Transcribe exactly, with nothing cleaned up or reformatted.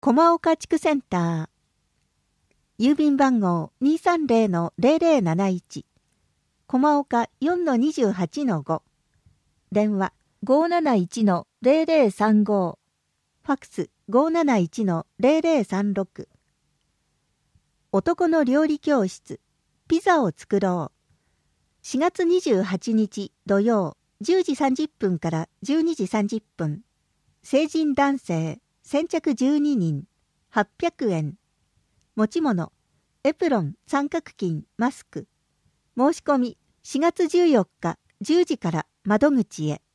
駒岡地区センター。郵便番号 にーさんぜろのぜろぜろなないち。駒岡 よんのにじゅうはちのご。電話 ごーなないちのぜろぜろさんご。ファックス ごーなないちのぜろぜろさんろく。男の料理教室。ピザを作ろう。しがつにじゅうはちにち土曜じゅうじさんじゅっぷんからじゅうにじさんじゅっぷん。成人男性先着じゅうににんはっぴゃくえん。持ち物エプロン、三角巾、マスク。申し込みしがつじゅうよっかじゅうじから窓口へ。